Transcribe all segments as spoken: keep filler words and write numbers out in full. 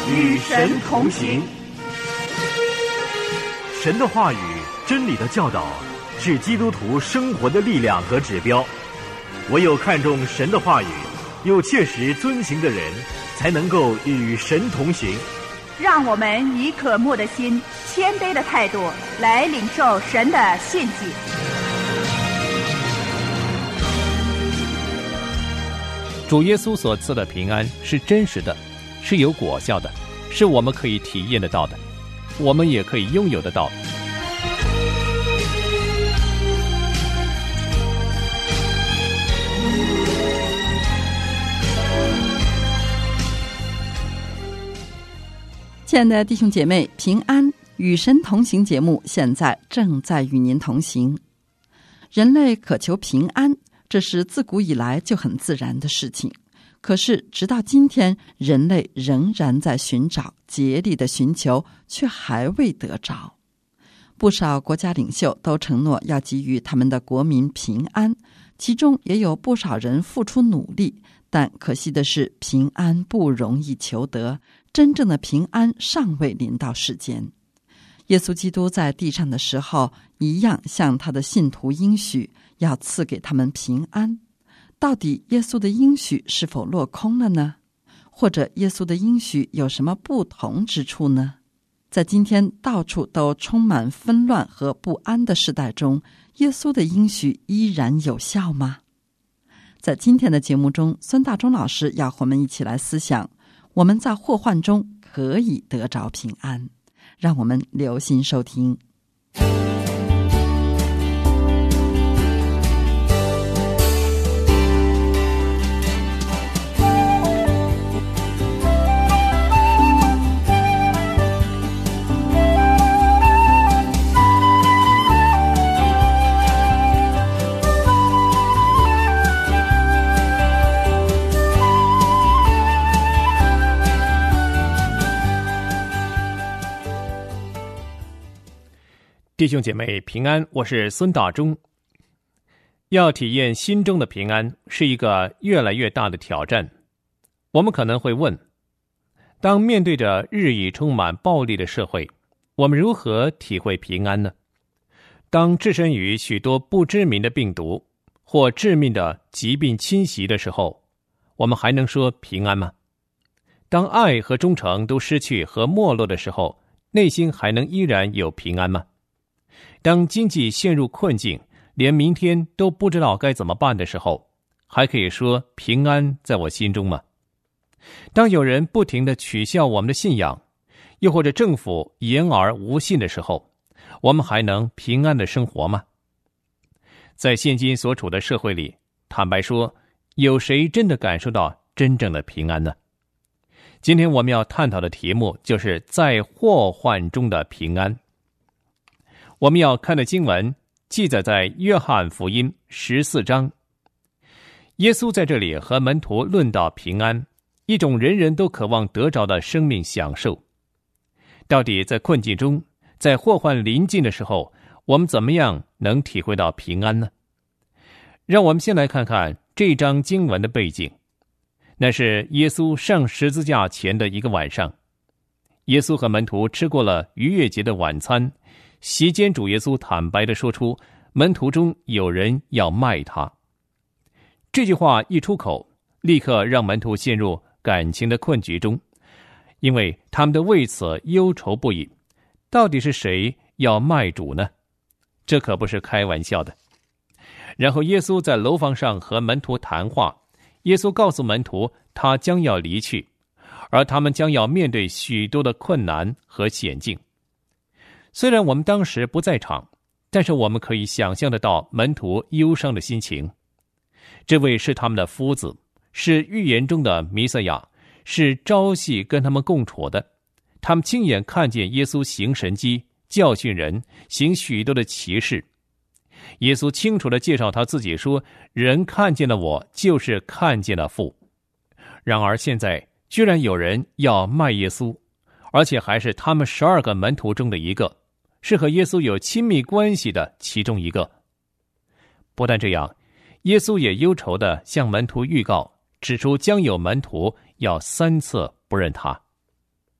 与神同行。 神的话语、真理的教导是基督徒生活的力量和指标。唯有看重神的话语，又切实遵行的人，才能够与神同行。 让我们以渴慕的心、谦卑的态度来领受神的信息。 主耶稣所赐的平安是真实的，是有果效的，是我们可以体验得到的，我们也可以拥有得到的。 亲爱的弟兄姐妹，平安，与神同行节目现在正在与您同行。人类渴求平安，这是自古以来就很自然的事情。可是直到今天，人类仍然在寻找，竭力的寻求，却还未得着。不少国家领袖都承诺要给予他们的国民平安，其中也有不少人付出努力，但可惜的是，平安不容易求得，真正的平安尚未临到世间。耶稣基督在地上的时候，一样向他的信徒应许，要赐给他们平安。到底耶稣的应许是否落空了呢？或者耶稣的应许有什么不同之处呢？在今天到处都充满纷乱和不安的时代中，耶稣的应许依然有效吗？在今天的节目中，孙大中老师要和我们一起来思想，我们在祸患中可以得着平安。让我们留心收听。 弟兄姐妹平安，我是孙大中。要体验心中的平安是一个越来越大的挑战。我们可能会问，当面对着日益充满暴力的社会，我们如何体会平安呢？当置身于许多不知名的病毒或致命的疾病侵袭的时候，我们还能说平安吗？当爱和忠诚都失去和没落的时候，内心还能依然有平安吗？当经济陷入困境，连明天都不知道该怎么办的时候，还可以说平安在我心中吗？当有人不停地取笑我们的信仰，又或者政府言而无信的时候，我们还能平安地生活吗？在现今所处的社会里，坦白说，有谁真的感受到真正的平安呢？今天我们要探讨的题目就是在祸患中的平安。我们要看的经文记载在约翰福音十四章。耶稣在这里和门徒论到平安，一种人人都渴望得着的生命享受。到底在困境中，在祸患临近的时候，我们怎么样能体会到平安呢？让我们先来看看这章经文的背景。那是耶稣上十字架前的一个晚上，耶稣和门徒吃过了逾越节的晚餐，席间主耶稣坦白地说出，门徒中有人要卖他。这句话一出口，立刻让门徒陷入感情的困局中，因为他们都为此忧愁不已。到底是谁要卖主呢？这可不是开玩笑的。然后耶稣在楼房上和门徒谈话，耶稣告诉门徒他将要离去，而他们将要面对许多的困难和险境。虽然我们当时不在场，但是我们可以想象得到门徒忧伤的心情。这位是他们的夫子，是预言中的弥赛亚，是朝夕跟他们共处的。他们亲眼看见耶稣行神迹，教训人，行许多的奇事。耶稣清楚地介绍他自己说，人看见了我，就是看见了父。然而现在居然有人要卖耶稣，而且还是他们十二个门徒中的一个，是和耶稣有亲密关系的其中一个。不但这样，耶稣也忧愁地向门徒预告，指出将有门徒要三次不认他。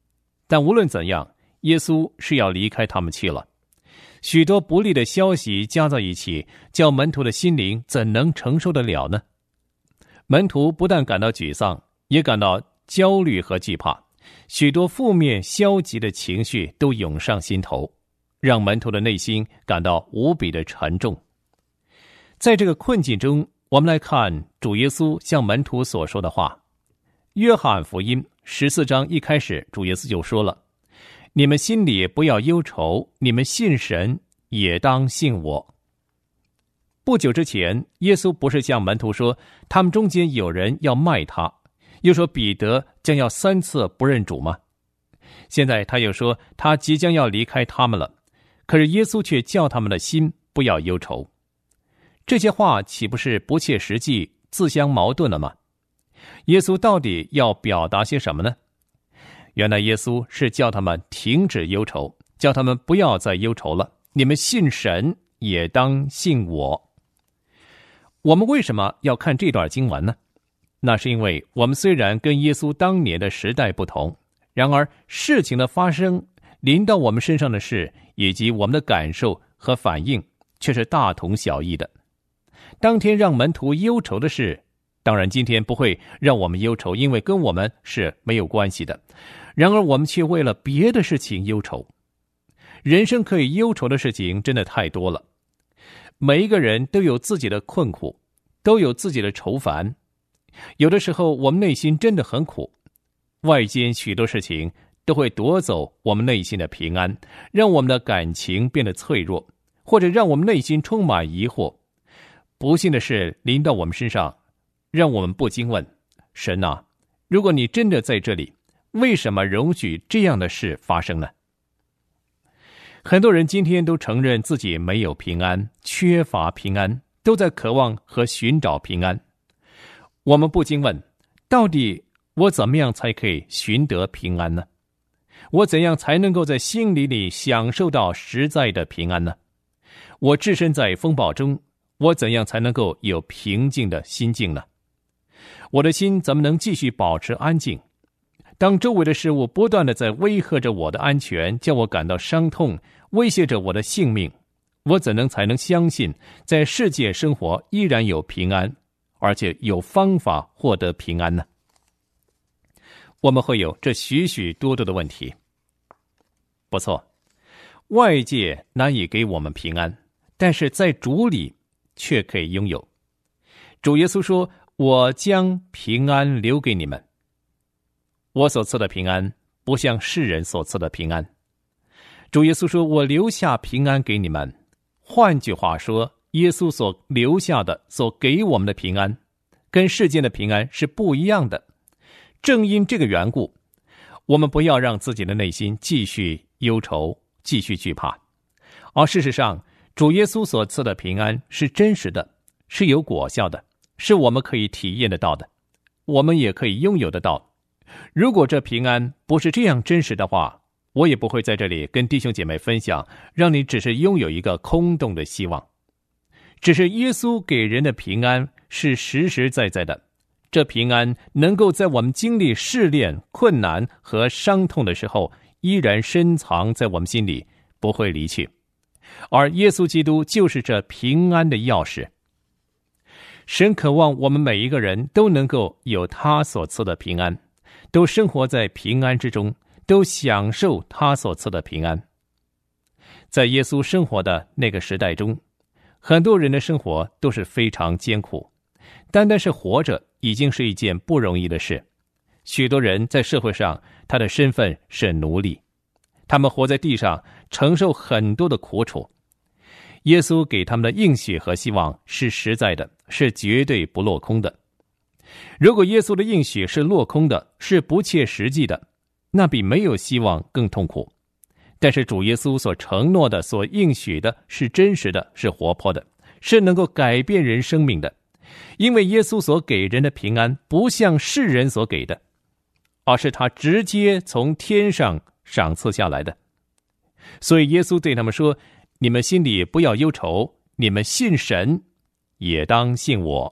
但无论怎样，耶稣是要离开他们去了。许多不利的消息加在一起，叫门徒的心灵怎能承受得了呢？门徒不但感到沮丧，也感到焦虑和惧怕，许多负面消极的情绪都涌上心头，让门徒的内心感到无比的沉重。在这个困境中，我们来看主耶稣向门徒所说的话。约翰福音十四章一开始，主耶稣就说了：你们心里不要忧愁，你们信神也当信我。不久之前，耶稣不是向门徒说他们中间有人要卖他，又说彼得将要三次不认主吗？现在他又说他即将要离开他们了，可是耶稣却叫他们的心不要忧愁。这些话岂不是不切实际、自相矛盾了吗？耶稣到底要表达些什么呢？原来耶稣是叫他们停止忧愁，叫他们不要再忧愁了。你们信神，也当信我。我们为什么要看这段经文呢？那是因为我们虽然跟耶稣当年的时代不同，然而事情的发生、临到我们身上的事，以及我们的感受和反应，却是大同小异的。当天让门徒忧愁的事，当然今天不会让我们忧愁，因为跟我们是没有关系的。然而我们却为了别的事情忧愁。人生可以忧愁的事情真的太多了，每一个人都有自己的困苦，都有自己的愁烦。有的时候我们内心真的很苦，外间许多事情都会夺走我们内心的平安，让我们的感情变得脆弱，或者让我们内心充满疑惑。不幸的事临到我们身上，让我们不禁问：神啊，如果你真的在这里，为什么容许这样的事发生呢？很多人今天都承认自己没有平安，缺乏平安，都在渴望和寻找平安。我们不禁问，到底我怎么样才可以寻得平安呢？我怎样才能够在心里里享受到实在的平安呢？我置身在风暴中，我怎样才能够有平静的心境呢？我的心怎么能继续保持安静？当周围的事物不断地在威吓着我的安全，叫我感到伤痛，威胁着我的性命，我怎能才能相信在世界生活依然有平安，而且有方法获得平安呢？我们会有这许许多多的问题。不错，外界难以给我们平安，但是在主里却可以拥有。主耶稣说：我将平安留给你们。我所赐的平安不像世人所赐的平安。主耶稣说：我留下平安给你们。换句话说，耶稣所留下的、所给我们的平安跟世间的平安是不一样的。正因这个缘故，我们不要让自己的内心继续忧愁，继续惧怕。而事实上，主耶稣所赐的平安是真实的，是有果效的，是我们可以体验得到的，我们也可以拥有得到。如果这平安不是这样真实的话，我也不会在这里跟弟兄姐妹分享，让你只是拥有一个空洞的希望。只是耶稣给人的平安是实实在在的，这平安能够在我们经历试炼、困难和伤痛的时候，依然深藏在我们心里，不会离去。而耶稣基督就是这平安的钥匙。神渴望我们每一个人都能够有他所赐的平安，都生活在平安之中，都享受他所赐的平安。在耶稣生活的那个时代中，很多人的生活都是非常艰苦，单单是活着已经是一件不容易的事。许多人在社会上，他的身份是奴隶，他们活在地上，承受很多的苦楚。耶稣给他们的应许和希望是实在的，是绝对不落空的。如果耶稣的应许是落空的，是不切实际的，那比没有希望更痛苦。但是主耶稣所承诺的、所应许的是真实的，是活泼的，是能够改变人生命的。因为耶稣所给人的平安不像世人所给的，而是他直接从天上赏赐下来的。所以耶稣对他们说：你们心里不要忧愁，你们信神，也当信我。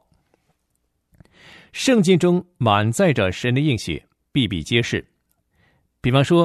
圣经中满载着神的应许，比比皆是。比方说，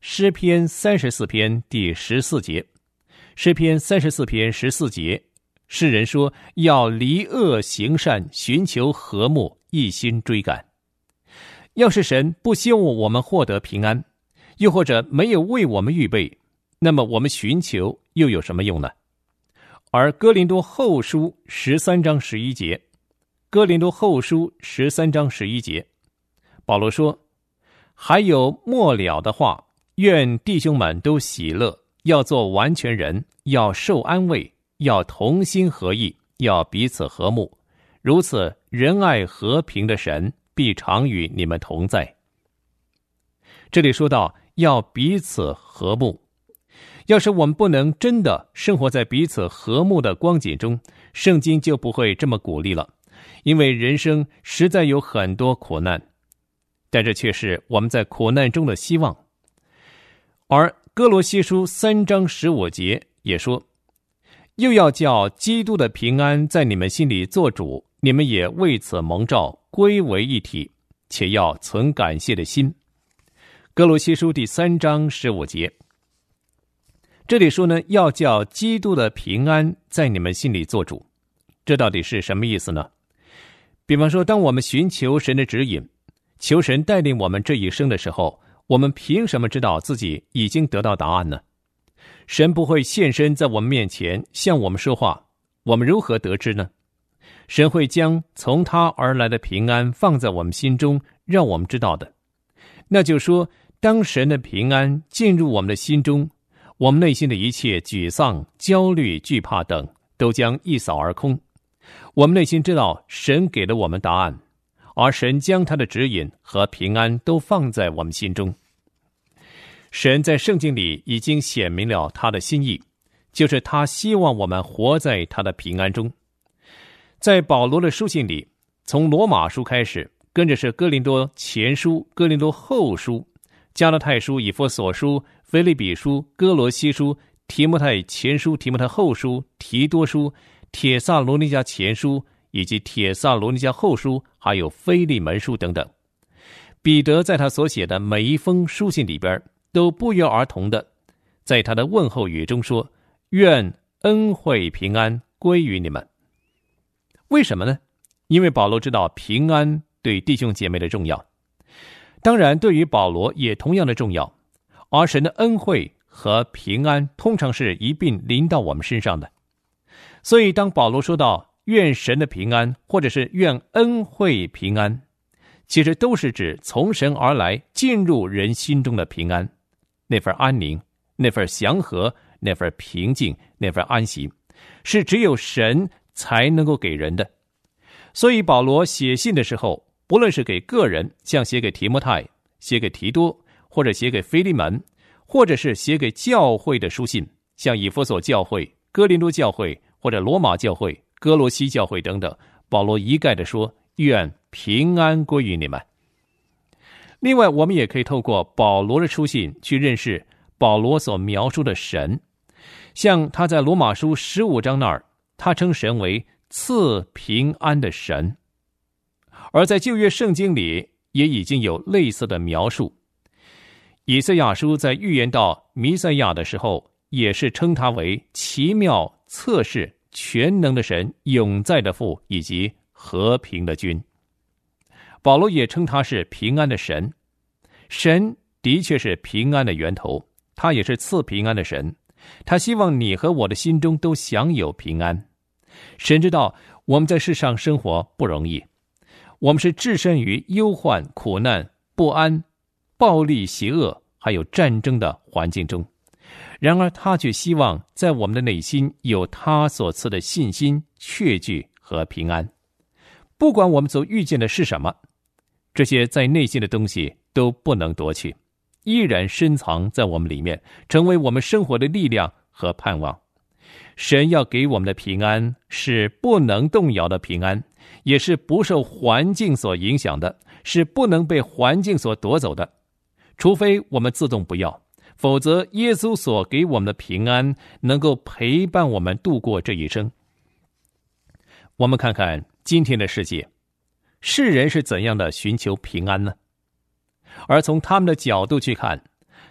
诗篇三十四篇第十四节。诗篇三十四篇十四节，诗人说要离恶行善，寻求和睦，一心追赶。要是神不希望我们获得平安，又或者没有为我们预备，那么我们寻求又有什么用呢？而哥林多后书十三章十一节，哥林多后书十三章十一节，保罗说，还有末了的话，愿弟兄们都喜乐，要做完全人，要受安慰，要同心合意，要彼此和睦，如此仁爱和平的神必常与你们同在。这里说到要彼此和睦，要是我们不能真的生活在彼此和睦的光景中，圣经就不会这么鼓励了，因为人生实在有很多苦难，但这却是我们在苦难中的希望。而哥罗西书三章十五节也说，又要叫基督的平安在你们心里做主，你们也为此蒙召，归为一体，且要存感谢的心。哥罗西书第三章十五节，这里说呢，要叫基督的平安在你们心里做主，这到底是什么意思呢？比方说，当我们寻求神的指引，求神带领我们这一生的时候，我们凭什么知道自己已经得到答案呢？神不会现身在我们面前向我们说话，我们如何得知呢？神会将从他而来的平安放在我们心中，让我们知道的。那就说，当神的平安进入我们的心中，我们内心的一切沮丧、焦虑、惧怕等都将一扫而空。我们内心知道神给了我们答案，而神将他的指引和平安都放在我们心中。神在圣经里已经显明了他的心意，就是他希望我们活在他的平安中。在保罗的书信里，从罗马书开始，跟着是哥林多前书、哥林多后书、加拉太书、以弗所书、腓立比书、哥罗西书、提摩太前书、提摩太后书、提多书、帖撒罗尼迦前书以及帖撒罗尼迦后书，还有腓利门书等等。彼得在他所写的每一封书信里边，都不约而同的在他的问候语中说，愿恩惠平安归于你们。为什么呢？因为保罗知道平安对弟兄姐妹的重要，当然对于保罗也同样的重要，而神的恩惠和平安通常是一并临到我们身上的。所以当保罗说到愿神的平安，或者是愿恩惠平安，其实都是指从神而来进入人心中的平安，那份安宁，那份祥和，那份平静，那份安息，是只有神才能够给人的。所以保罗写信的时候，不论是给个人，像写给提摩太，写给提多，或者写给腓利门，或者是写给教会的书信，像以弗所教会、哥林多教会，或者罗马教会、哥罗西教会等等，保罗一概的说，愿平安归于你们。另外，我们也可以透过保罗的书信去认识保罗所描述的神，像他在罗马书十五章那儿，他称神为赐平安的神。而在旧约圣经里也已经有类似的描述。以赛亚书在预言到弥赛亚的时候，也是称他为奇妙、测试、全能的神、永在的父以及和平的君。保罗也称他是平安的神。神的确是平安的源头，他也是赐平安的神。他希望你和我的心中都享有平安。神知道我们在世上生活不容易，我们是置身于忧患、苦难、不安、暴力、邪恶还有战争的环境中，然而他却希望在我们的内心有他所赐的信心、确据和平安。不管我们所遇见的是什么，这些在内心的东西都不能夺去，依然深藏在我们里面，成为我们生活的力量和盼望。神要给我们的平安是不能动摇的平安，也是不受环境所影响的，是不能被环境所夺走的，除非我们自动不要，否则耶稣所给我们的平安能够陪伴我们度过这一生。我们看看今天的世界，世人是怎样的寻求平安呢？而从他们的角度去看，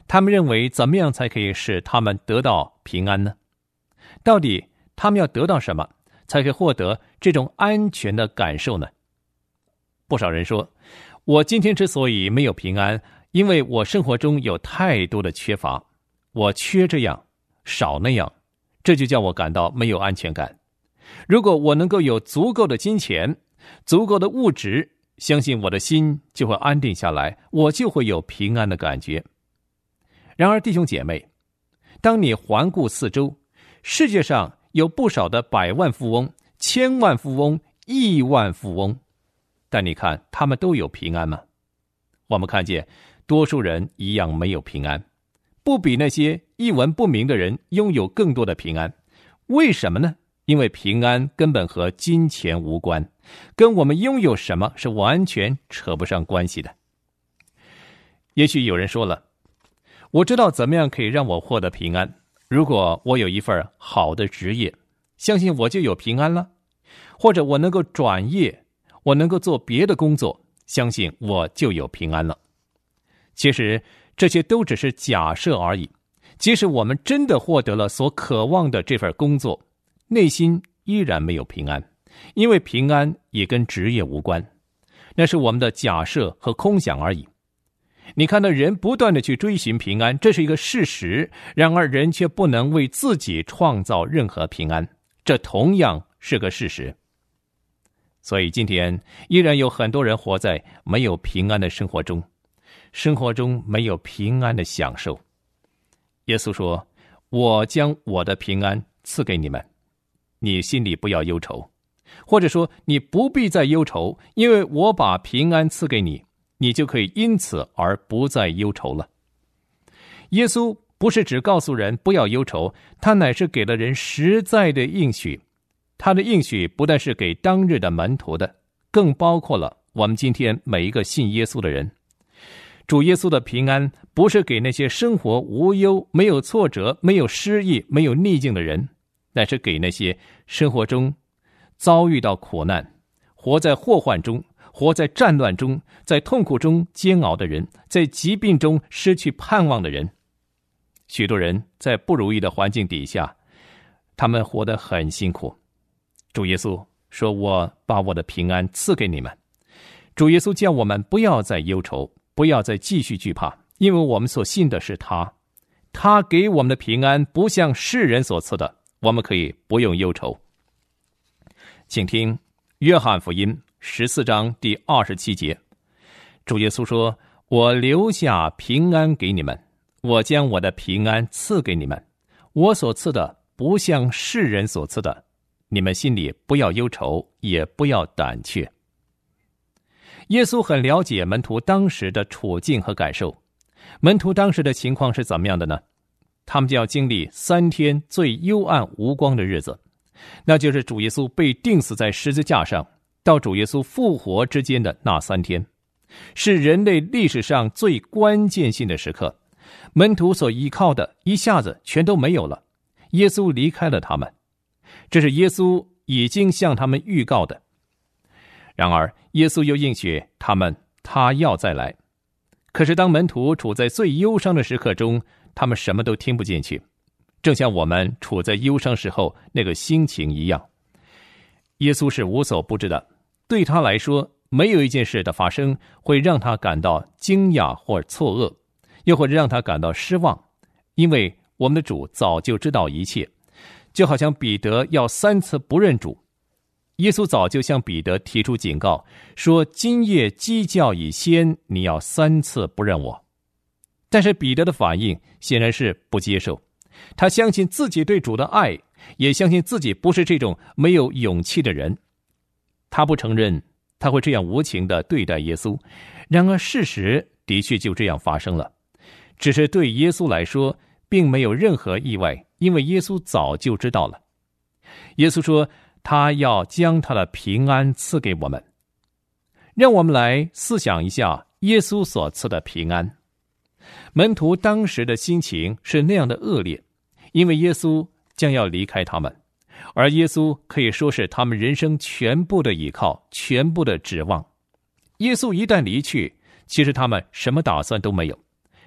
他们认为怎么样才可以使他们得到平安呢？到底他们要得到什么才可以获得这种安全的感受呢？不少人说，我今天之所以没有平安，因为我生活中有太多的缺乏，我缺这样少那样，这就叫我感到没有安全感。如果我能够有足够的金钱，足够的物质，相信我的心就会安定下来，我就会有平安的感觉。然而弟兄姐妹，当你环顾四周，世界上有不少的百万富翁、千万富翁、亿万富翁，但你看他们都有平安吗？我们看见多数人一样没有平安，不比那些一文不名的人拥有更多的平安。为什么呢？因为平安根本和金钱无关，跟我们拥有什么是完全扯不上关系的。也许有人说了，我知道怎么样可以让我获得平安，如果我有一份好的职业，相信我就有平安了。或者我能够转业，我能够做别的工作，相信我就有平安了。其实这些都只是假设而已，即使我们真的获得了所渴望的这份工作，内心依然没有平安，因为平安也跟职业无关，那是我们的假设和空想而已。你看到人不断的去追寻平安，这是一个事实，然而人却不能为自己创造任何平安，这同样是个事实。所以今天依然有很多人活在没有平安的生活中，生活中没有平安的享受。耶稣说，我将我的平安赐给你们，你心里不要忧愁，或者说你不必再忧愁，因为我把平安赐给你，你就可以因此而不再忧愁了。耶稣不是只告诉人不要忧愁，他乃是给了人实在的应许。他的应许不但是给当日的门徒的，更包括了我们今天每一个信耶稣的人。主耶稣的平安不是给那些生活无忧、没有挫折、没有失意、没有逆境的人，乃是给那些生活中遭遇到苦难、活在祸患中、活在战乱中、在痛苦中煎熬的人，在疾病中失去盼望的人。许多人在不如意的环境底下，他们活得很辛苦。主耶稣说，我把我的平安赐给你们。主耶稣叫我们不要再忧愁，不要再继续惧怕，因为我们所信的是他，他给我们的平安不像世人所赐的，我们可以不用忧愁。请听约翰福音十四章第二十七节，主耶稣说，我留下平安给你们，我将我的平安赐给你们，我所赐的不像世人所赐的，你们心里不要忧愁，也不要胆怯。耶稣很了解门徒当时的处境和感受。门徒当时的情况是怎么样的呢？他们就要经历三天最幽暗无光的日子，那就是主耶稣被钉死在十字架上到主耶稣复活之间的那三天，是人类历史上最关键性的时刻。门徒所依靠的一下子全都没有了，耶稣离开了他们，这是耶稣已经向他们预告的。然而耶稣又应许他们，他要再来。可是当门徒处在最忧伤的时刻中，他们什么都听不进去，正像我们处在忧伤时候那个心情一样。耶稣是无所不知的，对他来说，没有一件事的发生会让他感到惊讶或错愕，又或者让他感到失望，因为我们的主早就知道一切。就好像彼得要三次不认主，耶稣早就向彼得提出警告，说今夜鸡叫以先，你要三次不认我。但是彼得的反应显然是不接受，他相信自己对主的爱，也相信自己不是这种没有勇气的人。他不承认他会这样无情地对待耶稣，然而事实的确就这样发生了。只是对耶稣来说并没有任何意外，因为耶稣早就知道了。耶稣说他要将他的平安赐给我们。让我们来思想一下耶稣所赐的平安。门徒当时的心情是那样的恶劣，因为耶稣将要离开他们，而耶稣可以说是他们人生全部的依靠，全部的指望。耶稣一旦离去，其实他们什么打算都没有，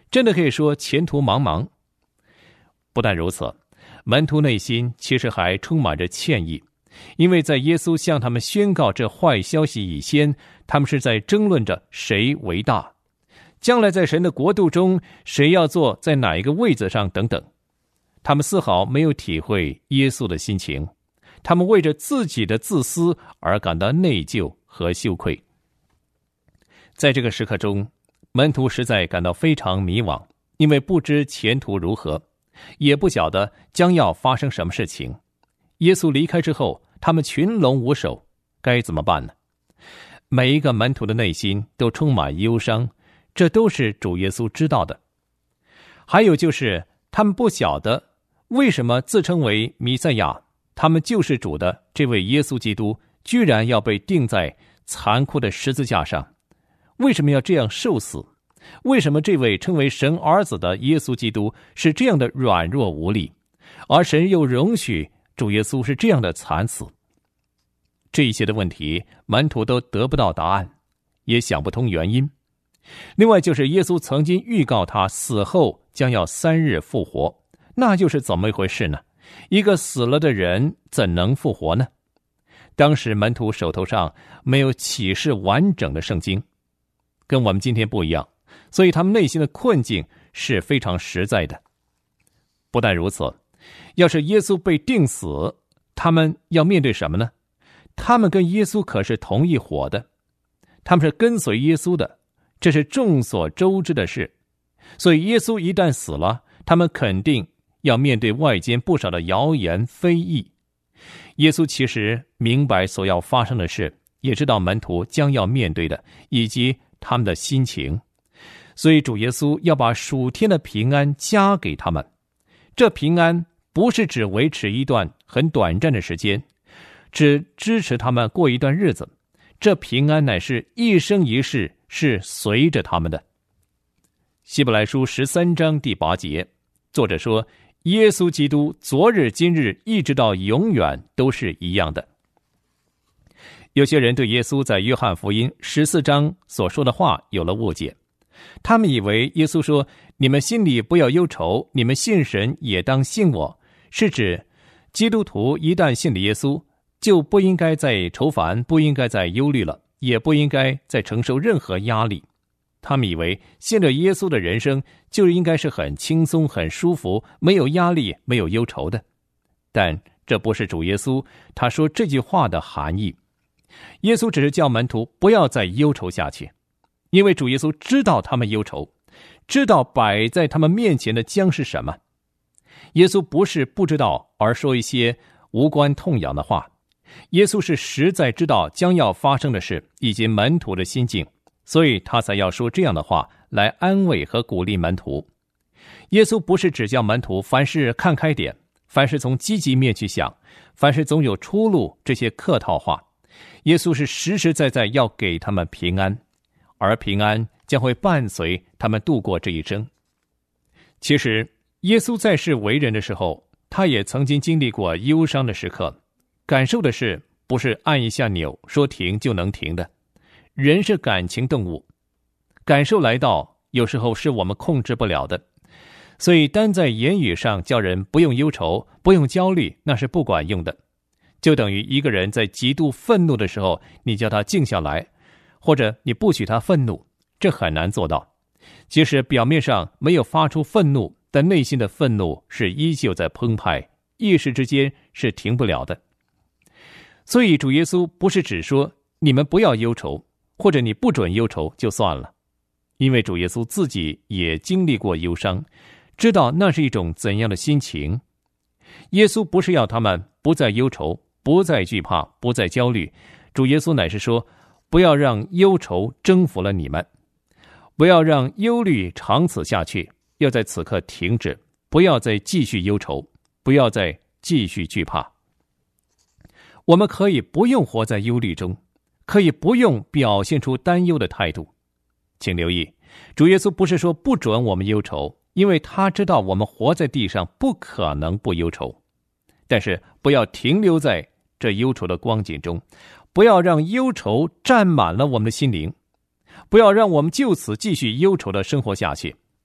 真的可以说前途茫茫。不但如此，门徒内心其实还充满着歉意，因为在耶稣向他们宣告这坏消息以前，他们是在争论着谁为大，将来在神的国度中谁要坐在哪一个位子上等等。他们丝毫没有体会耶稣的心情，他们为着自己的自私而感到内疚和羞愧。在这个时刻中，门徒实在感到非常迷惘，因为不知前途如何，也不晓得将要发生什么事情。耶稣离开之后，他们群龙无首，该怎么办呢？每一个门徒的内心都充满忧伤，这都是主耶稣知道的。还有就是他们不晓得为什么自称为弥赛亚，他们救世主的这位耶稣基督居然要被钉在残酷的十字架上，为什么要这样受死？为什么这位称为神儿子的耶稣基督是这样的软弱无力，而神又容许主耶稣是这样的惨死？这一些的问题，门徒都得不到答案，也想不通原因。另外就是耶稣曾经预告他死后将要三日复活，那就是怎么一回事呢？一个死了的人怎能复活呢？当时门徒手头上没有启示完整的圣经，跟我们今天不一样，所以他们内心的困境是非常实在的。不但如此，要是耶稣被钉死，他们要面对什么呢？他们跟耶稣可是同一伙的，他们是跟随耶稣的，这是众所周知的事。所以耶稣一旦死了，他们肯定要面对外间不少的谣言非议。耶稣其实明白所要发生的事，也知道门徒将要面对的以及他们的心情，所以主耶稣要把属天的平安加给他们。这平安不是只维持一段很短暂的时间，只支持他们过一段日子，这平安乃是一生一世，是随着他们的。希伯来书十三章第八节，作者说，耶稣基督昨日今日一直到永远都是一样的。有些人对耶稣在约翰福音十四章所说的话有了误解，他们以为耶稣说，你们心里不要忧愁，你们信神也当信我，是指基督徒一旦信了耶稣，就不应该再愁烦，不应该再忧虑了，也不应该再承受任何压力。他们以为信着耶稣的人生就应该是很轻松很舒服，没有压力没有忧愁的。但这不是主耶稣他说这句话的含义。耶稣只是叫门徒不要再忧愁下去，因为主耶稣知道他们忧愁，知道摆在他们面前的将是什么。耶稣不是不知道而说一些无关痛痒的话，耶稣是实在知道将要发生的事以及门徒的心境，所以他才要说这样的话来安慰和鼓励门徒。耶稣不是只叫门徒凡事看开点，凡事从积极面去想，凡事总有出路，这些客套话。耶稣是实实在在要给他们平安，而平安将会伴随他们度过这一生。其实耶稣在世为人的时候，他也曾经经历过忧伤的时刻，感受的是不是按一下钮说停就能停的。人是感情动物，感受来到有时候是我们控制不了的，所以单在言语上叫人不用忧愁不用焦虑，那是不管用的。就等于一个人在极度愤怒的时候，你叫他静下来，或者你不许他愤怒，这很难做到。即使表面上没有发出愤怒，但内心的愤怒是依旧在澎湃，一时之间是停不了的。所以主耶稣不是只说你们不要忧愁，或者你不准忧愁就算了，因为主耶稣自己也经历过忧伤，知道那是一种怎样的心情。耶稣不是要他们不再忧愁，不再惧怕，不再焦虑，主耶稣乃是说，不要让忧愁征服了你们，不要让忧虑长此下去，要在此刻停止，不要再继续忧愁，不要再继续惧怕。我们可以不用活在忧虑中，可以不用表现出担忧的态度。请留意，主耶稣不是说不准我们忧愁，因为他知道我们活在地上不可能不忧愁，但是不要停留在这忧愁的光景中，不要让忧愁占满了我们的心灵，不要让我们就此继续忧愁的生活下去，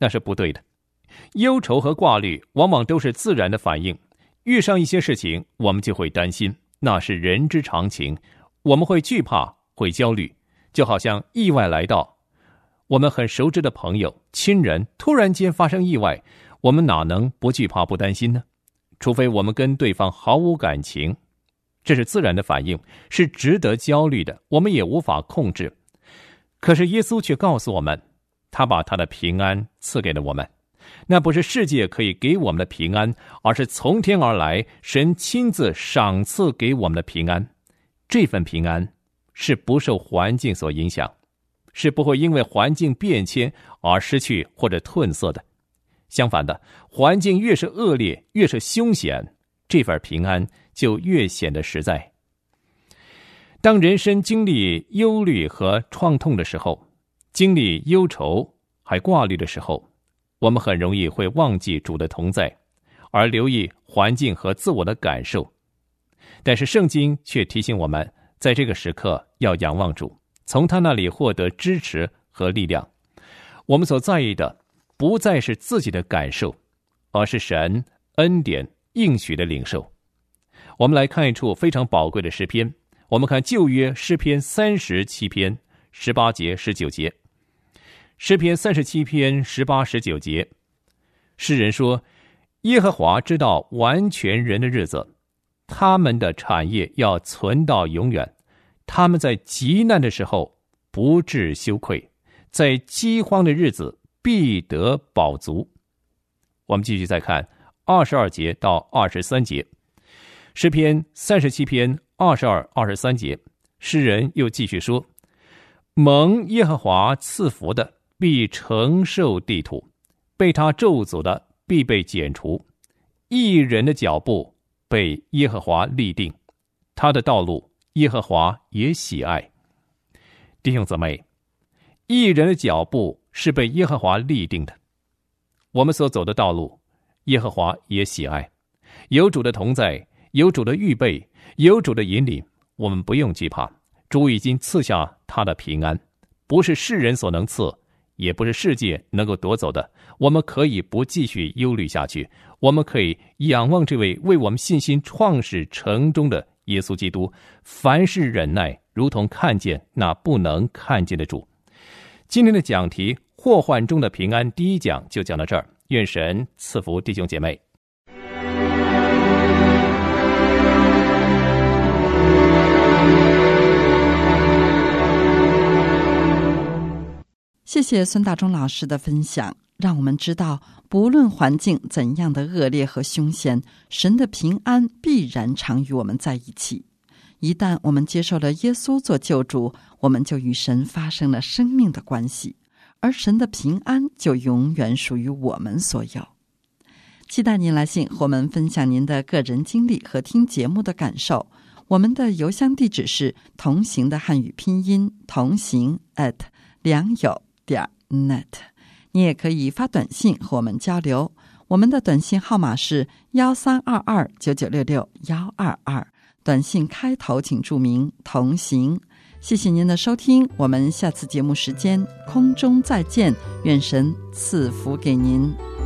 那是不对的。忧愁和挂虑往往都是自然的反应，遇上一些事情我们就会担心，那是人之常情，我们会惧怕，会焦虑，就好像意外来到，我们很熟知的朋友、亲人突然间发生意外，我们哪能不惧怕不担心呢？除非我们跟对方毫无感情，这是自然的反应，是值得焦虑的，我们也无法控制。可是耶稣却告诉我们，他把他的平安赐给了我们，那不是世界可以给我们的平安，而是从天而来，神亲自赏赐给我们的平安。这份平安是不受环境所影响，是不会因为环境变迁而失去或者褪色的。相反的，环境越是恶劣，越是凶险，这份平安就越显得实在。当人生经历忧虑和创痛的时候，经历忧愁还挂虑的时候，我们很容易会忘记主的同在，而留意环境和自我的感受。但是圣经却提醒我们，在这个时刻要仰望主，从他那里获得支持和力量。我们所在意的不再是自己的感受，而是神恩典应许的领受。我们来看一处非常宝贵的诗篇，我们看旧约诗篇三十七篇十八节十九节。诗篇三十七篇十八十九节，诗人说，耶和华知道完全人的日子，他们的产业要存到永远，他们在极难的时候不致羞愧，在饥荒的日子必得饱足。我们继续再看二十二节到二十三节，诗篇三十七篇二十二、二十三节，诗人又继续说，蒙耶和华赐福的必承受地土，被他咒诅的必被剪除。义人的脚步被耶和华立定，他的道路耶和华也喜爱。弟兄姊妹，义人的脚步是被耶和华立定的，我们所走的道路耶和华也喜爱。有主的同在，有主的预备，有主的引领，我们不用惧怕。主已经赐下他的平安，不是世人所能赐，也不是世界能够夺走的。我们可以不继续忧虑下去，我们可以仰望这位为我们信心创始成终的耶稣基督，凡事忍耐，如同看见那不能看见的主。今天的讲题，祸患中的平安，第一讲就讲到这儿。愿神赐福弟兄姐妹。 谢谢孙大中老师的分享，让我们知道不论环境怎样的恶劣和凶险，神的平安必然常与我们在一起。一旦我们接受了耶稣做救主，我们就与神发生了生命的关系，而神的平安就永远属于我们所有。期待您来信和我们分享您的个人经历和听节目的感受。我们的邮箱地址是同行的汉语拼音同行 at 良友点 net， 你也可以发短信和我们交流，我们的短信号码是幺三二二九九六六幺二二，短信开头请注明同行。谢谢您的收听，我们下次节目时间空中再见，愿神赐福给您。